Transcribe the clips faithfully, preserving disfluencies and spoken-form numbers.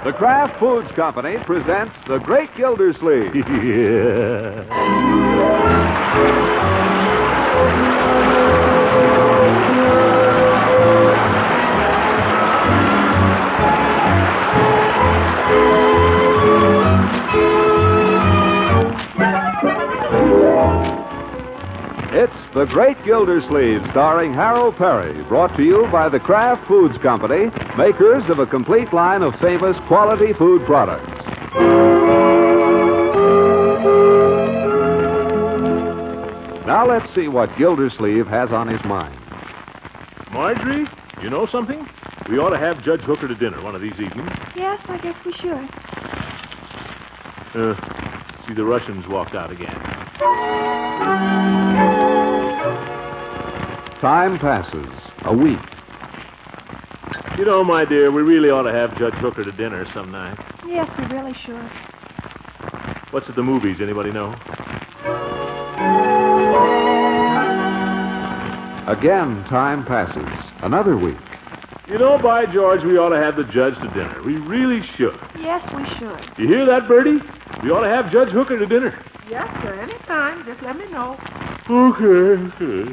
The Kraft Foods Company presents The Great Gildersleeve. It's The Great Gildersleeve, starring Harold Perry, brought to you by the Kraft Foods Company, makers of a complete line of famous quality food products. Now let's see what Gildersleeve has on his mind. Marjorie, you know something? We ought to have Judge Hooker to dinner one of these evenings. Yes, I guess we should. Uh, see, the Russians walked out again. Time passes. A week. You know, my dear, we really ought to have Judge Hooker to dinner some night. Yes, we really should. What's at the movies? Anybody know? Again, time passes. Another week. You know, by George, we ought to have the judge to dinner. We really should. Yes, we should. You hear that, Bertie? We ought to have Judge Hooker to dinner. Yes, sir. Anytime. Just let me know. Okay, okay.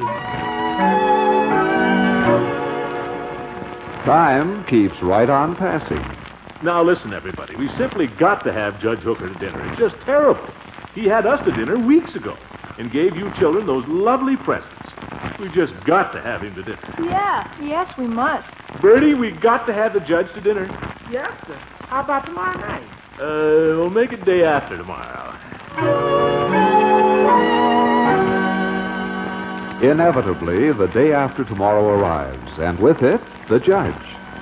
Time keeps right on passing. Now, listen, everybody. We simply got to have Judge Hooker to dinner. It's just terrible. He had us to dinner weeks ago and gave you children those lovely presents. We just got to have him to dinner. Yeah, yes, we must. Bertie, we got to have the judge to dinner. Yes, sir. How about tomorrow night? Uh, we'll make it day after tomorrow. Inevitably, the day after tomorrow arrives, and with it, the judge.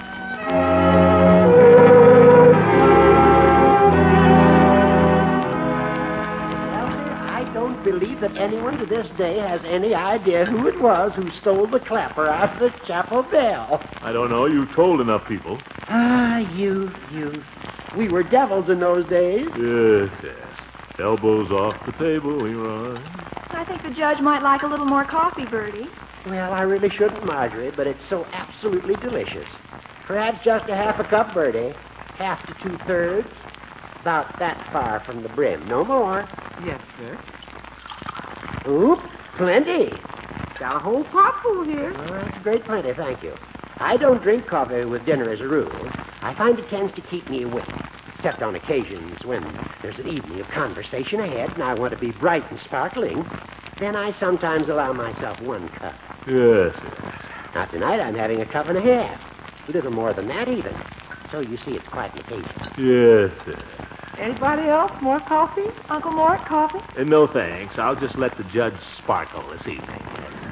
I don't believe that anyone to this day has any idea who it was who stole the clapper out of the chapel bell. I don't know. You told enough people. Ah, you, you. We were devils in those days. Yes, yes. Elbows off the table, Leroy. I think the judge might like a little more coffee, Bertie. Well, I really shouldn't, Marjorie, but it's so absolutely delicious. Perhaps just a half a cup, Bertie. Half to two-thirds. About that far from the brim. No more. Yes, sir. Oop, plenty. Got a whole pot full here. Oh, that's a great plenty, thank you. I don't drink coffee with dinner as a rule. I find it tends to keep me awake, except on occasions when there's an evening of conversation ahead and I want to be bright and sparkling. Then I sometimes allow myself one cup. Yes, yes. Now, tonight I'm having a cup and a half. A little more than that, even. So you see, it's quite an occasion. Yes, yes. Anybody else? More coffee? Uncle Mort, coffee? Uh, no, thanks. I'll just let the judge sparkle this evening.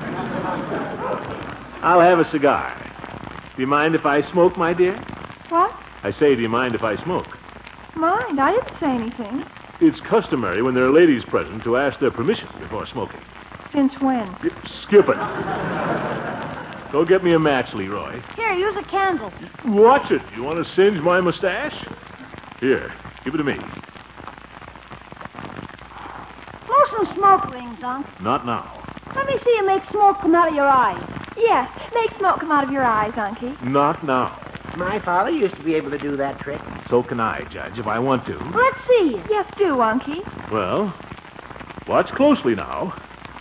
I'll have a cigar. Do you mind if I smoke, my dear? What? I say, do you mind if I smoke? Mind? I didn't say anything. It's customary when there are ladies present to ask their permission before smoking. Since when? Skip it. Go get me a match, Leroy. Here, use a candle. Watch it. You want to singe my mustache? Here, give it to me. Blow some smoke rings, Unc. Not now. Let me see you make smoke come out of your eyes. Yes, make smoke come out of your eyes, Unky. Not now. My father used to be able to do that trick. So can I, Judge, if I want to. Let's see you. Yes, do, Unky. Well, watch closely now.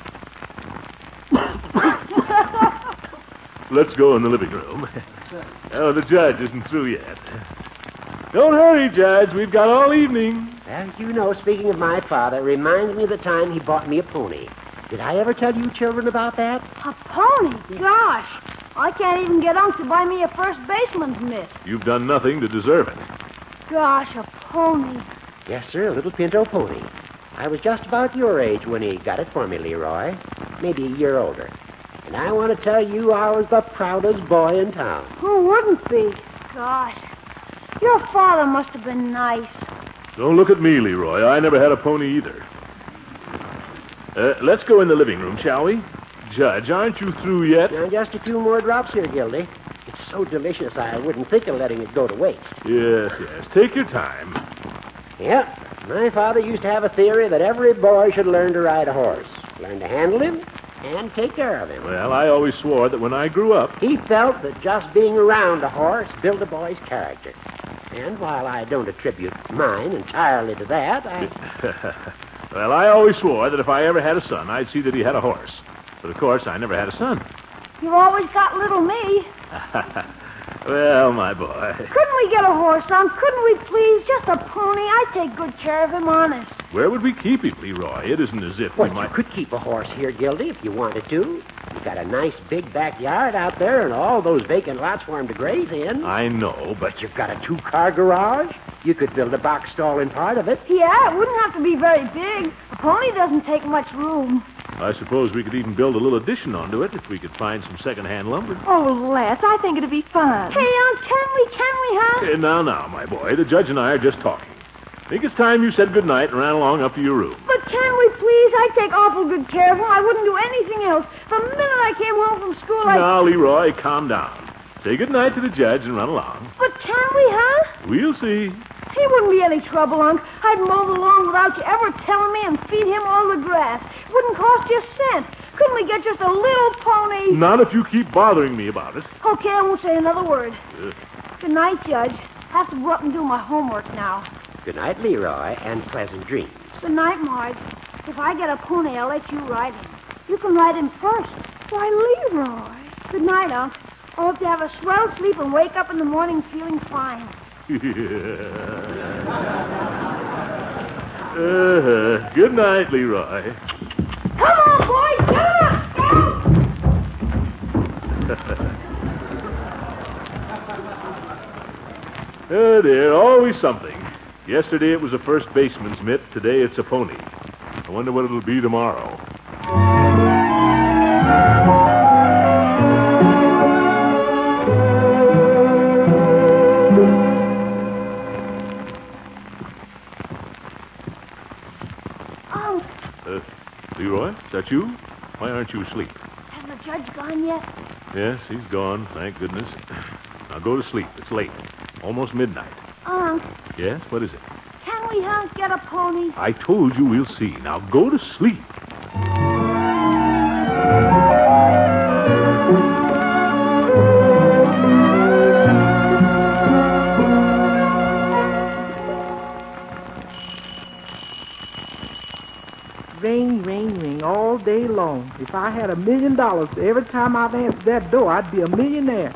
Let's go in the living room. Oh, the judge isn't through yet. Don't hurry, Judge. We've got all evening. Well, you know, speaking of my father, it reminds me of the time he bought me a pony. Did I ever tell you children about that? A pony? Gosh. I can't even get Unc to buy me a first baseman's mitt. You've done nothing to deserve it. Gosh, a pony. Yes, sir, a little pinto pony. I was just about your age when he got it for me, Leroy. Maybe a year older. And I want to tell you I was the proudest boy in town. Who wouldn't be? Gosh. Your father must have been nice. Don't look at me, Leroy. I never had a pony either. Uh, let's go in the living room, shall we? Judge, aren't you through yet? Now, just a few more drops here, Gildy. It's so delicious I wouldn't think of letting it go to waste. Yes, yes. Take your time. Yep. My father used to have a theory that every boy should learn to ride a horse. Learn to handle him and take care of him. Well, I always swore that when I grew up... He felt that just being around a horse built a boy's character. And while I don't attribute mine entirely to that, I... Well, I always swore that if I ever had a son, I'd see that he had a horse. But, of course, I never had a son. You've always got little me. Well, my boy. Couldn't we get a horse, Unc? Couldn't we, please? Just a pony. I'd take good care of him, honest. Where would we keep him, Leroy? It isn't as if Well, we might... you could keep a horse here, Gildy, if you wanted to. You've got a nice big backyard out there and all those vacant lots for him to graze in. I know, but... But you've got a two-car garage. You could build a box stall in part of it. Yeah, it wouldn't have to be very big. A pony doesn't take much room. I suppose we could even build a little addition onto it if we could find some second-hand lumber. Oh, Les, I think it'd be fun. Hey, Unc, can we, can we, huh? Uh, now, now, my boy, the judge and I are just talking. I think it's time you said goodnight and ran along up to your room. But can we, please? I'd take awful good care of him. I wouldn't do anything else. The minute I came home from school, I... Now, Leroy, calm down. Say goodnight to the judge and run along. But can we, huh? We'll see. He wouldn't be any trouble, Unc. I'd mow the lawn without you ever telling me and feed him all the grass. It wouldn't cost you a cent. Couldn't we get just a little pony? Not if you keep bothering me about it. Okay, I won't say another word. Uh, Good night, Judge. Have to go up and do my homework now. Good night, Leroy, and pleasant dreams. Good night, Marge. If I get a pony, I'll let you ride him. You can ride him first. Why, Leroy. Good night, Unc. I hope you have a swell sleep and wake up in the morning feeling fine. uh, good night, Leroy. Come on, boys. Get up. Oh, dear, always something. Yesterday it was a first baseman's mitt. Today it's a pony. I wonder what it'll be tomorrow. Oh, Uh, Leroy, is that you? Why aren't you asleep? has the judge gone yet? Yes, he's gone, thank goodness. Now go to sleep. It's late. Almost midnight. Unc, Yes, what is it? can we, Unc, get a pony? I told you we'll see. Now go to sleep. Ring, ring, ring all day long. If I had a million dollars every time I've answered that door, I'd be a millionaire.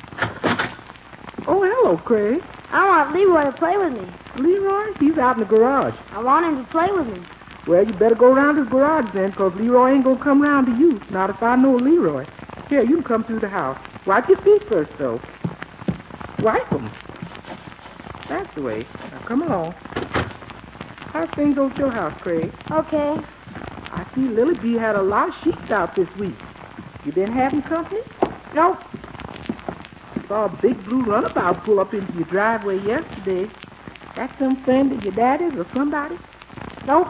Oh, hello, Craig. I want Leroy to play with me. Leroy? He's out in the garage. I want him to play with me. Well, you better go around his garage then, because Leroy ain't going to come round to you. Not if I know Leroy. Here, you can come through the house. Wipe your feet first, though. Wipe them. That's the way. Now, come along. How's things over at your house, Craig? Okay. I see Lily Bee had a lot of sheep out this week. You been having company? Nope. Saw a big blue runabout pull up into your driveway yesterday. That some friend of your daddy's or somebody? Nope.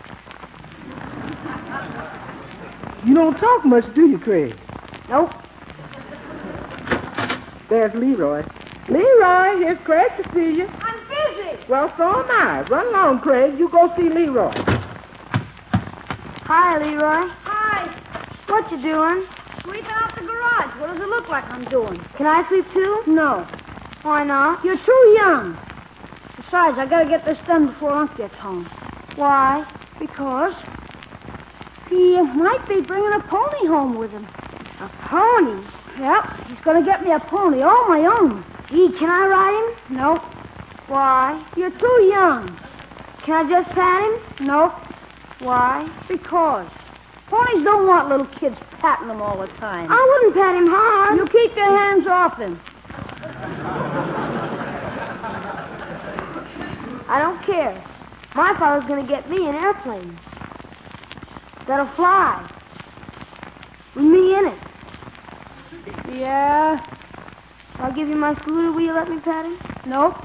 You don't talk much, do you, Craig? Nope. There's Leroy. Leroy, here's Craig to see you. I'm busy. Well, so am I. Run along, Craig. You go see Leroy. Hi, Leroy. Hi. What you doing? Sweeping out the garage. What does it look like I'm doing? Can I sweep too? No. Why not? You're too young. Besides, I gotta get this done before Unc gets home. Why? Because he might be bringing a pony home with him. A pony? Yep. He's gonna get me a pony all my own. Gee, can I ride him? No. Why? You're too young. Can I just pat him? No. Why? Because ponies don't want little kids patting them all the time. I wouldn't pat him hard. You keep your hands off him. I don't care. My father's going to get me an airplane that'll fly with me in it. Yeah. I'll give you my scooter. Will you let me pat him? Nope.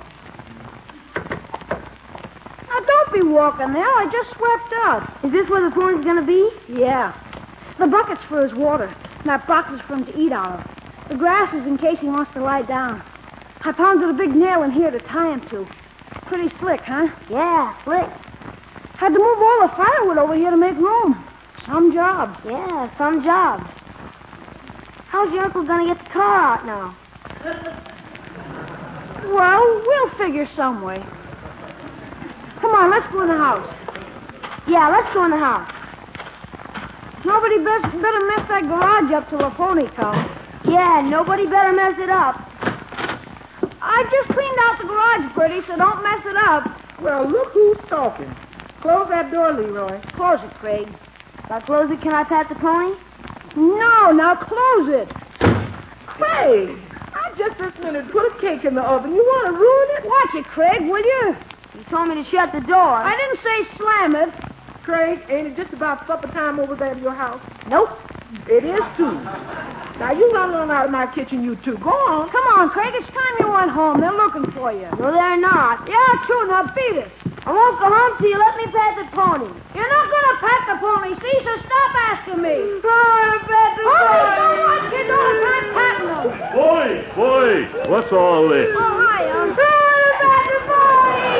Now, don't be walking there. I just swept up. Is this where the pony's going to be? Yeah. The bucket's for his water, and that box is for him to eat out of. The grass is in case he wants to lie down. I pounded a big nail in here to tie him to. Pretty slick, huh? Yeah, slick. Had to move all the firewood over here to make room. Some job. Yeah, some job. How's your uncle going to get the car out now? Well, we'll figure some way. Come on, let's go in the house. Yeah, let's go in the house. Nobody best, better mess that garage up till the pony comes. Yeah, nobody better mess it up. I just cleaned out the garage pretty, so don't mess it up. Well, look who's talking. Close that door, Leroy. Close it, Craig. If I close it, can I pat the pony? No, now close it. Craig, I just this minute put a cake in the oven. You want to ruin it? Watch it, Craig, will you? You told me to shut the door. I didn't say slam it. Craig, ain't it just about supper time over there at your house? Nope. It is, too. Now, you run on out of my kitchen, you two. Go on. Come on, Craig. It's time you went home. They're looking for you. No, they're not. Yeah, true. Now beat it. I won't go home till you let me pat the pony. You're not going to pat the pony, see? So stop asking me. I want to pat the pony. Oh, so what? You don't have patting them. Boy, boy, what's all this? Oh, hi, um. I want to pat the pony.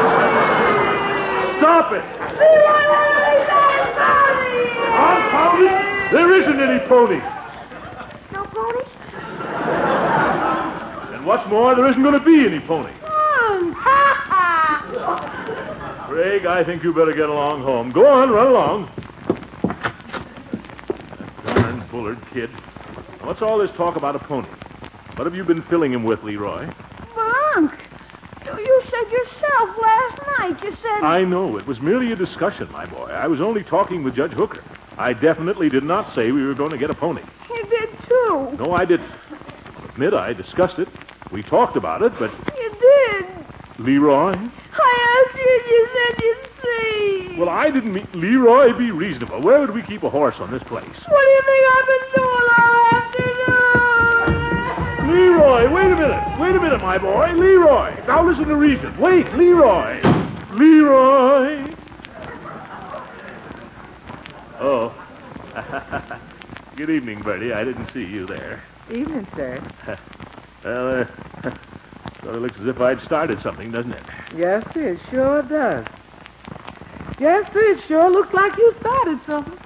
Stop it! Leroy, let me pat the pony. Confound it! There isn't any pony. No pony? And what's more, there isn't going to be any pony. Um, ha ha! Craig, I think you better get along home. Go on, run along. That darn Bullard kid. What's all this talk about a pony? What have you been filling him with, Leroy? Unc, you said yourself last night. You said... I know. It was merely a discussion, my boy. I was only talking with Judge Hooker. I definitely did not say we were going to get a pony. You did, too. No, I didn't. I'll admit I discussed it. We talked about it, but... You did. Leroy? I asked you and you said you'd see. Well, I didn't mean... Leroy, be reasonable. Where would we keep a horse on this place? What do you think I've been doing all afternoon? Leroy, wait a minute. Wait a minute, my boy. Leroy. Now listen to reason. Wait, Leroy. Leroy. Oh. Good evening, Bertie. I didn't see you there. Evening, sir. Well, uh, sort of looks as if I'd started something, doesn't it? Yes, sir, it sure does. Yes, sir, it sure looks like you started something.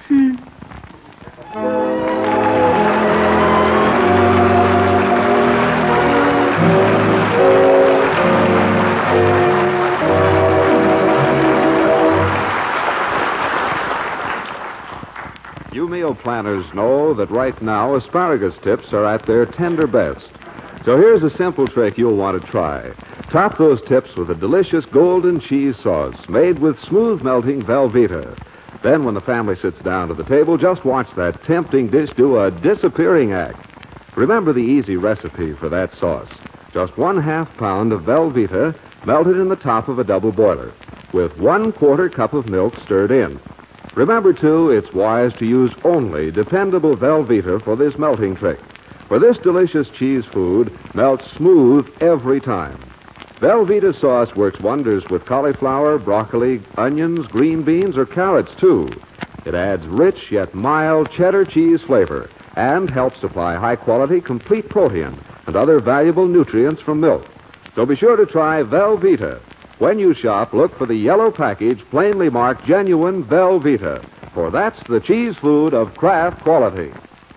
You meal planners know that right now asparagus tips are at their tender best. So here's a simple trick you'll want to try. Top those tips with a delicious golden cheese sauce made with smooth melting Velveeta. Then when the family sits down to the table, just watch that tempting dish do a disappearing act. Remember the easy recipe for that sauce. Just one half pound of Velveeta melted in the top of a double boiler with one quarter cup of milk stirred in. Remember, too, it's wise to use only dependable Velveeta for this melting trick. For this delicious cheese food melts smooth every time. Velveeta sauce works wonders with cauliflower, broccoli, onions, green beans, or carrots, too. It adds rich yet mild cheddar cheese flavor and helps supply high-quality, complete protein and other valuable nutrients from milk. So be sure to try Velveeta. When you shop, look for the yellow package plainly marked Genuine Velveeta, for that's the cheese food of Kraft quality.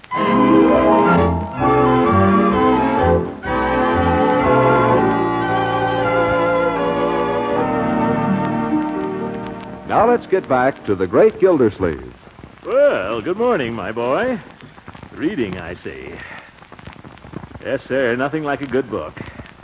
Now let's get back to the great Gildersleeve. Well, good morning, my boy. Reading, I see. Yes, sir, nothing like a good book.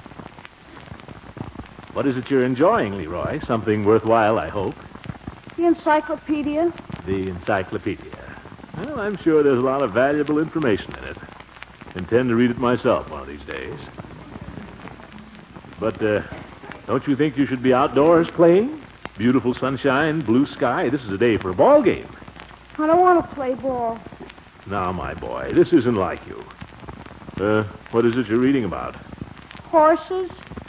What is it you're enjoying, Leroy? Something worthwhile, I hope. The encyclopedia. The encyclopedia. Well, I'm sure there's a lot of valuable information in it. Intend to read it myself one of these days. But, uh, don't you think you should be outdoors playing? Beautiful sunshine, blue sky. This is a day for a ball game. I don't want to play ball. Now, my boy, this isn't like you. Uh, what is it you're reading about? Horses.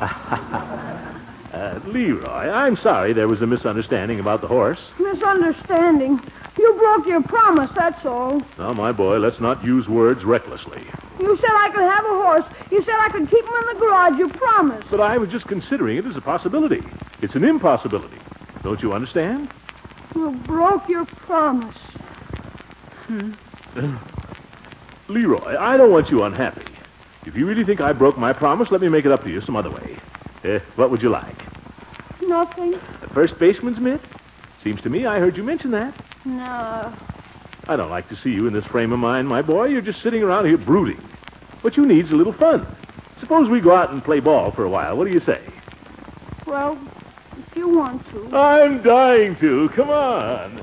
uh, Leroy, I'm sorry there was a misunderstanding about the horse. Misunderstanding? You broke your promise, that's all. Now, my boy, let's not use words recklessly. You said I could have a horse. You said I could keep him in the garage. You promised. But I was just considering it as a possibility. It's an impossibility. Don't you understand? You broke your promise. Hmm. Uh, Leroy, I don't want you unhappy. If you really think I broke my promise, let me make it up to you some other way. Uh, what would you like? Nothing. The first baseman's mitt? Seems to me I heard you mention that. No. I don't like to see you in this frame of mind, my boy. You're just sitting around here brooding. What you need's a little fun. Suppose we go out and play ball for a while. What do you say? Well, if you want to. I'm dying to. Come on.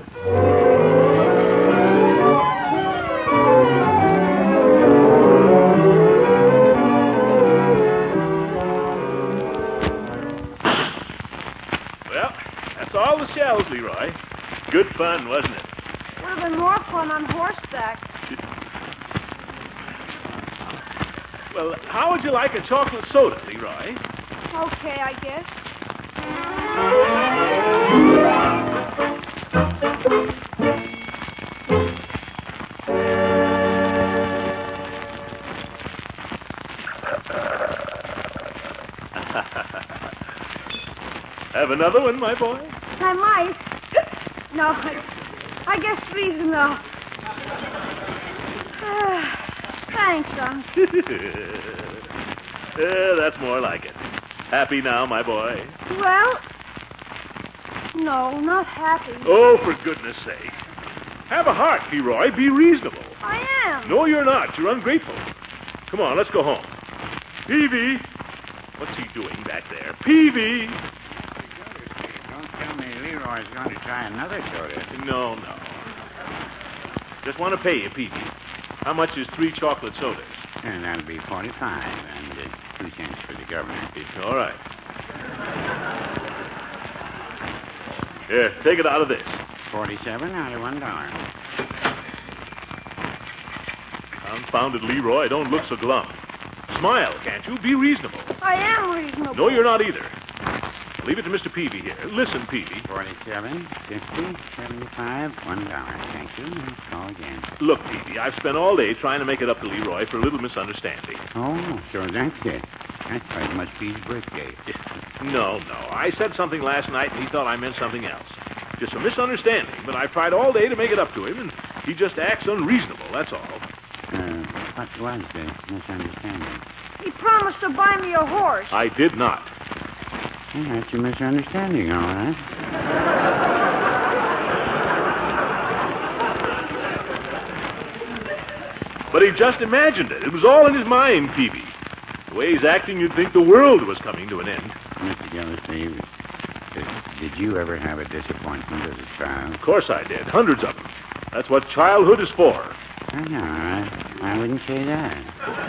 Well, that's all the shells, Leroy. Good fun, wasn't it? Would have been more fun on horseback. Well, how would you like a chocolate soda, Leroy? Okay, I guess. Have another one, my boy? I might. No, I, I guess three's enough. Thanks, Unc. Yeah, that's more like it. Happy now, my boy? Well, no, not happy. Oh, for goodness sake. Have a heart, Leroy. Be reasonable. I am. No, you're not. You're ungrateful. Come on, let's go home. Peavy. What's he doing back there? Peavy. Don't tell me Leroy's going to try another soda. No, no. Just want to pay you, Peavy. How much is three chocolate sodas? And that'll be forty-five, and uh, two cents for the governor. All right. Here, take it out of this. Forty-seven out of one dollar. Confounded Leroy, don't look so glum. Smile, can't you? Be reasonable. I am reasonable. No, you're not either. Leave it to Mister Peavy here. Listen, Peavy. Forty-seven, fifty, seventy-five, one dollar. Thank you. Let's call again. Look, Peavy, I've spent all day trying to make it up to Leroy for a little misunderstanding. Oh, so that's it. That's why it must be his birthday. No, no. I said something last night, and he thought I meant something else. Just a misunderstanding, but I've tried all day to make it up to him, and he just acts unreasonable, that's all. Uh, what was the misunderstanding? He promised to buy me a horse. I did not. Well, that's a misunderstanding, all right. But he just imagined it. It was all in his mind, Peavy. The way he's acting, you'd think the world was coming to an end. Mister Gildersleeve, uh, did you ever have a disappointment as a child? Of course I did. Hundreds of them. That's what childhood is for. Oh, no, I, I wouldn't say that.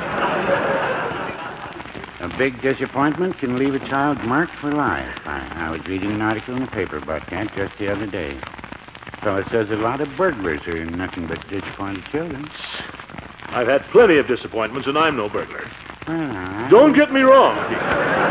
A big disappointment can leave a child marked for life. I, I was reading an article in the paper about that just the other day. Fellow says a lot of burglars are nothing but disappointed children. I've had plenty of disappointments, and I'm no burglar. Well, I... Don't get me wrong, Peavy.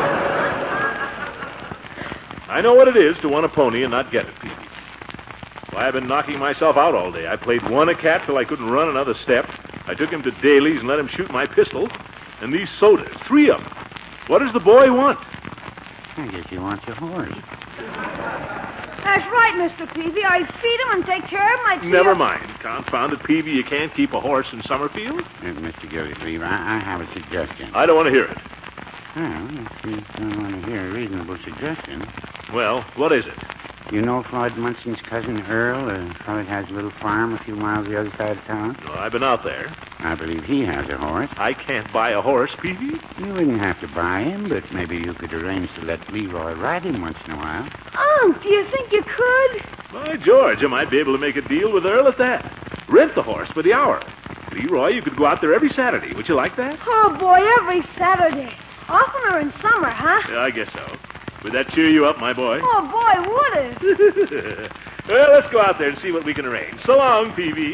I know what it is to want a pony and not get it, Peavy. Why, I've been knocking myself out all day. I played one a cat till I couldn't run another step. I took him to Daly's and let him shoot my pistol. And these sodas, three of them. What does the boy want? I guess he wants a horse. That's right, Mister Peavy. I feed him and take care of him. I Never mind. Confounded Peavy, you can't keep a horse in Summerfield. Uh, Mister Gildersleeve, I, I have a suggestion. I don't want to hear it. Well, if you don't want to hear a reasonable suggestion. Well, what is it? You know Floyd Munson's cousin Earl, a fellow that has a little farm a few miles the other side of town? No, I've been out there. I believe he has a horse. I can't buy a horse, Peavy. You wouldn't have to buy him, but maybe you could arrange to let Leroy ride him once in a while. Unc, do you think you could? By George, I might be able to make a deal with Earl at that. Rent the horse for the hour. Leroy, you could go out there every Saturday. Would you like that? Oh, boy, every Saturday. Oftener in summer, huh? Yeah, I guess so. Would that cheer you up, my boy? Oh, boy, would it? Well, let's go out there and see what we can arrange. So long, Peavy.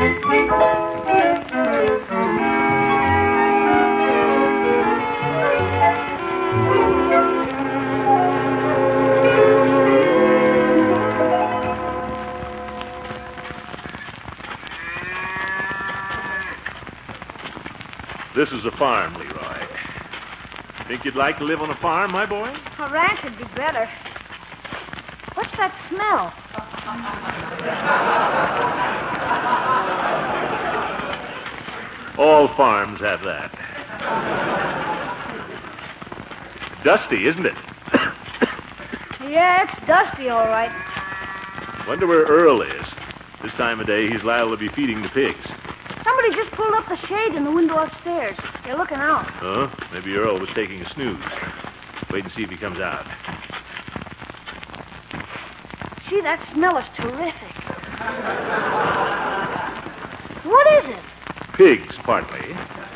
This is a farm, Leroy. Think you'd like to live on a farm, my boy? A ranch would be better. What's that smell? All farms have that. Dusty, isn't it? Yeah, it's dusty, all right. Wonder where Earl is. This time of day, he's liable to be feeding the pigs. Somebody just pulled up the shade in the window upstairs. They're looking out. Oh, maybe Earl was taking a snooze. Wait and see if he comes out. Gee, that smell is terrific. What is it? Pigs, partly.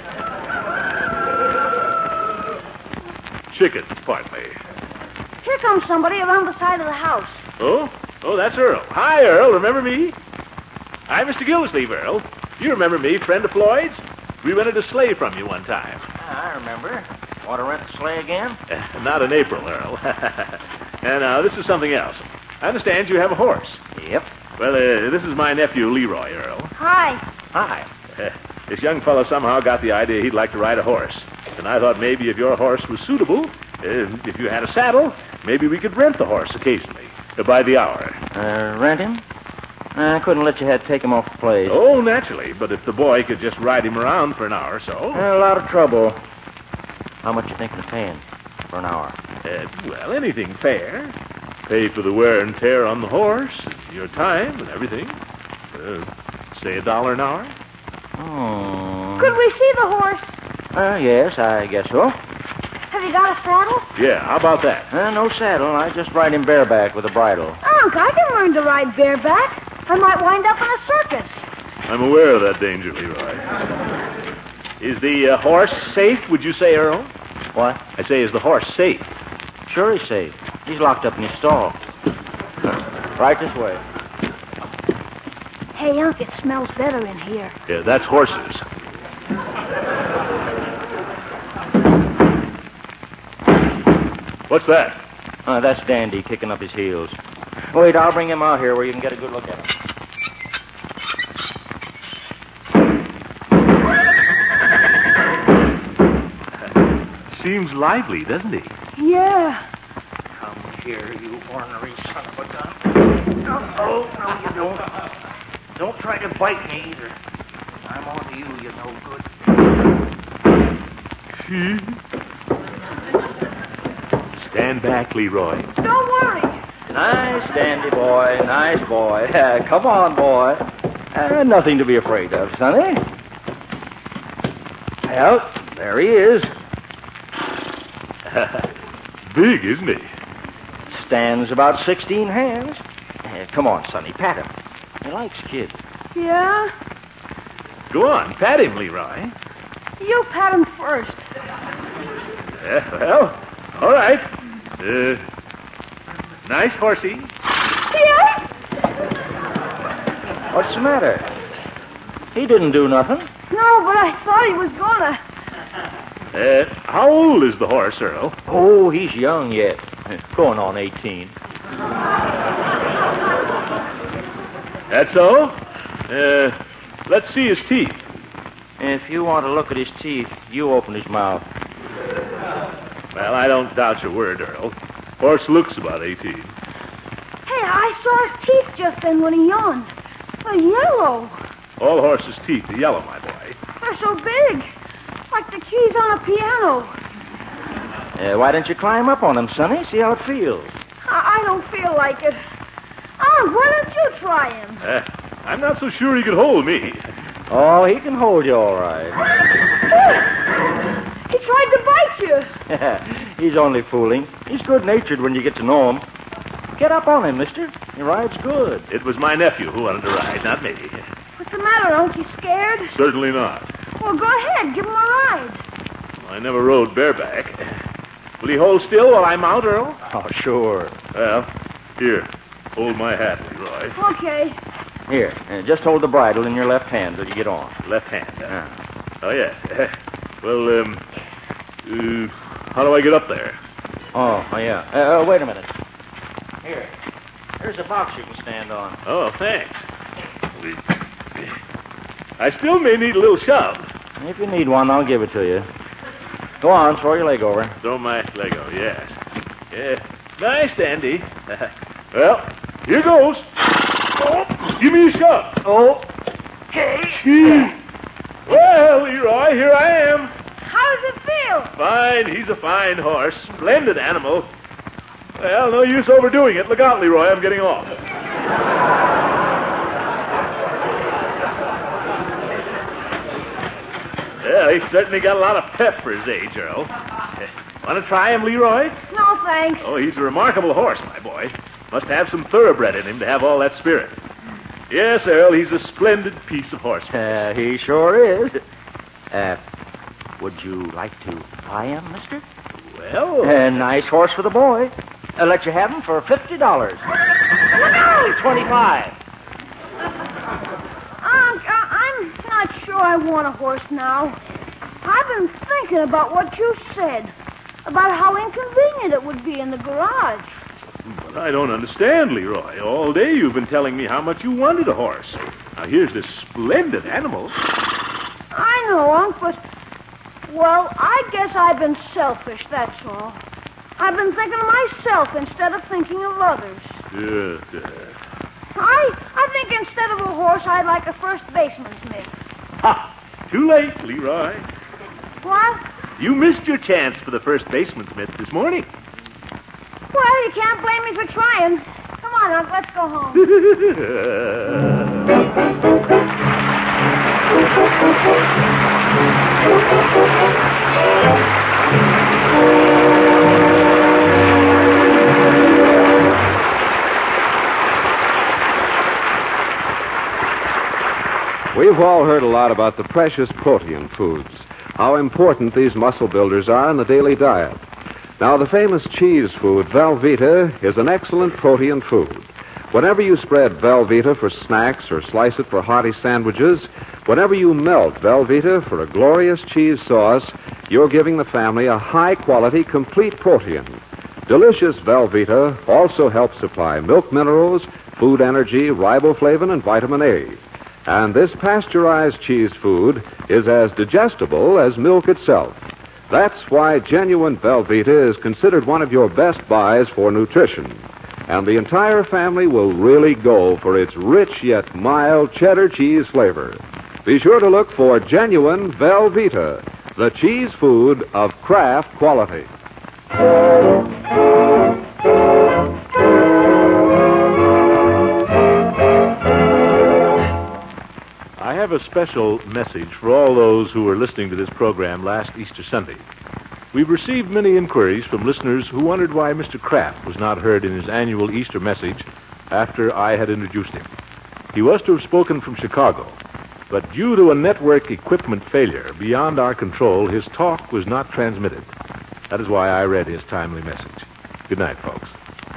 Chickens, partly. Here comes somebody around the side of the house. Oh? Oh, that's Earl. Hi, Earl. Remember me? I'm Mister Gildersleeve, Earl. You remember me, friend of Floyd's? We rented a sleigh from you one time. I remember. Want to rent a sleigh again? Uh, not in April, Earl. And now, uh, this is something else. I understand you have a horse. Yep. Well, uh, this is my nephew, Leroy, Earl. Hi. Hi. Uh, this young fellow somehow got the idea he'd like to ride a horse. And I thought maybe if your horse was suitable, uh, if you had a saddle, maybe we could rent the horse occasionally, uh, by the hour. Uh, rent him? I couldn't let you have, take him off the place. Oh, naturally. But if the boy could just ride him around for an hour or so. Uh, a lot of trouble. How much you thinking of paying for an hour? Uh, well, anything fair. Pay for the wear and tear on the horse, and your time and everything. Uh, say a dollar an hour. Oh. Could we see the horse? Uh, yes, I guess so. Have you got a saddle? Yeah, how about that? Uh, no saddle. I just ride him bareback with a bridle. Unc, I can learn to ride bareback. I might wind up in a circus. I'm aware of that danger, Leroy. Is the uh, horse safe, would you say, Earl? What? I say, is the horse safe? Sure he's safe. He's locked up in his stall. Right this way. Hey, Unc, it smells better in here. Yeah, that's horses. What's that? Uh, that's Dandy kicking up his heels. Wait, I'll bring him out here where you can get a good look at him. Seems lively, doesn't he? Yeah. Come here, you ornery son of a gun. No, oh, no, you don't. Don't try to bite me either. I'm on to you, you no good. Stand back, Leroy. Don't worry. Nice, Dandy boy. Nice boy. Uh, come on, boy. Uh, nothing to be afraid of, Sonny. Well, there he is. Big, isn't he? Stands about sixteen hands. Uh, come on, Sonny, pat him. He likes kids. Yeah? Go on, pat him, Leroy. You pat him first. Uh, well, all right. Uh, nice horsey. Yeah? What's the matter? He didn't do nothing. No, but I thought he was gonna. Uh, how old is the horse, Earl? Oh, he's young yet. Going on eighteen. That's so? Uh, let's see his teeth. If you want to look at his teeth, you open his mouth. Well, I don't doubt your word, Earl. Horse looks about eighteen. Hey, I saw his teeth just then when he yawned. They're yellow. All horses' teeth are yellow, my boy. They're so big. Like the keys on a piano. Uh, why don't you climb up on him, Sonny? See how it feels. I, I don't feel like it. Oh, why don't you try him? Uh, I'm not so sure he could hold me. Oh, he can hold you all right. He tried to bite you. He's only fooling. He's good-natured when you get to know him. Get up on him, mister. He rides good. It was my nephew who wanted to ride, not me. What's the matter, Unc? You scared? Certainly not. Well, go ahead. Give him a ride. I never rode bareback. Will he hold still while I mount, Earl? Oh, sure. Well, here. Hold my hat, Leroy. Okay. Here, uh, just hold the bridle in your left hand till you get on. Left hand. Huh? Yeah. Oh, yeah. Well, um, uh, how do I get up there? Oh, oh yeah. Uh, uh, wait a minute. Here. Here's a box you can stand on. Oh, thanks. I still may need a little shove. If you need one, I'll give it to you. Go on, throw your leg over. Throw my leg over, yes. Yeah. Nice, Dandy. Well, here goes. Oh, give me a shove. Oh. Okay. Gee. Well, Leroy, here I am. How did it feel? Fine. He's a fine horse. Splendid animal. Well, no use overdoing it. Look out, Leroy. I'm getting off. Yeah, he's certainly got a lot of pep for his age, Earl. Want to try him, Leroy? No, thanks. Oh, he's a remarkable horse, my boy. Must have some thoroughbred in him to have all that spirit. Yes, Earl, he's a splendid piece of horse. Uh, he sure is. Uh, would you like to buy him, mister? Well... A nice horse for the boy. I'll let you have him for fifty dollars. Twenty-five. Unc, I- I'm not sure I want a horse now. I've been thinking about what you said, about how inconvenient it would be in the garage. But I don't understand, Leroy. All day you've been telling me how much you wanted a horse. Now, here's this splendid animal. I know, Unc, but... Well, I guess I've been selfish, that's all. I've been thinking of myself instead of thinking of others. Uh, uh. I I think instead of a horse, I'd like a first baseman's mitt. Ha! Too late, Leroy. What? You missed your chance for the first baseman's mitt this morning. Well, you can't blame me for trying. Come on, Unc, let's go home. We've all heard a lot about the precious protein foods, how important these muscle builders are in the daily diet. Now, the famous cheese food, Velveeta, is an excellent protein food. Whenever you spread Velveeta for snacks or slice it for hearty sandwiches, whenever you melt Velveeta for a glorious cheese sauce, you're giving the family a high-quality, complete protein. Delicious Velveeta also helps supply milk minerals, food energy, riboflavin, and vitamin A. And this pasteurized cheese food is as digestible as milk itself. That's why genuine Velveeta is considered one of your best buys for nutrition. And the entire family will really go for its rich yet mild cheddar cheese flavor. Be sure to look for genuine Velveeta, the cheese food of Kraft quality. I have a special message for all those who were listening to this program last Easter Sunday. We've received many inquiries from listeners who wondered why Mister Kraft was not heard in his annual Easter message after I had introduced him. He was to have spoken from Chicago, but due to a network equipment failure beyond our control, his talk was not transmitted. That is why I read his timely message. Good night, folks.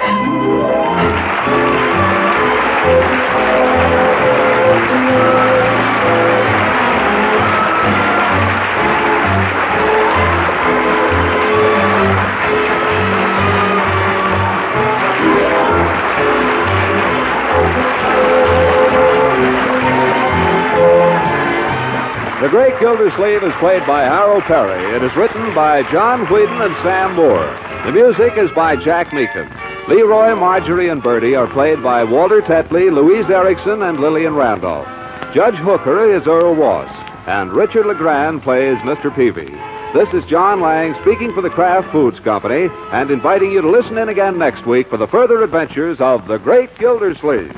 The Great Gildersleeve is played by Harold Perry. It is written by John Whedon and Sam Moore. The music is by Jack Meakin. Leroy, Marjorie, and Bertie are played by Walter Tetley, Louise Erickson, and Lillian Randolph. Judge Hooker is Earl Wass, and Richard LeGrand plays Mister Peavy. This is John Lang speaking for the Kraft Foods Company and inviting you to listen in again next week for the further adventures of the Great Gildersleeve.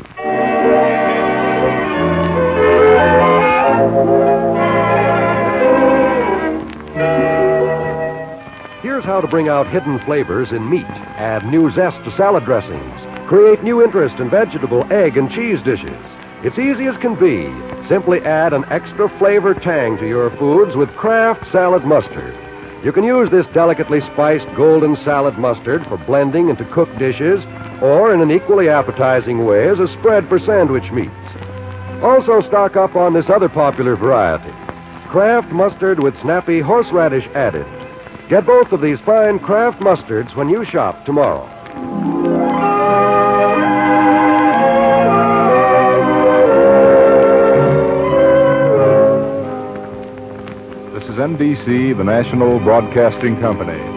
Here's how to bring out hidden flavors in meat, add new zest to salad dressings, create new interest in vegetable, egg, and cheese dishes. It's easy as can be. Simply add an extra flavor tang to your foods with Kraft Salad Mustard. You can use this delicately spiced golden salad mustard for blending into cooked dishes or in an equally appetizing way as a spread for sandwich meats. Also stock up on this other popular variety, Kraft Mustard with snappy horseradish added. Get both of these fine Kraft mustards when you shop tomorrow. This is N B C, the national broadcasting company.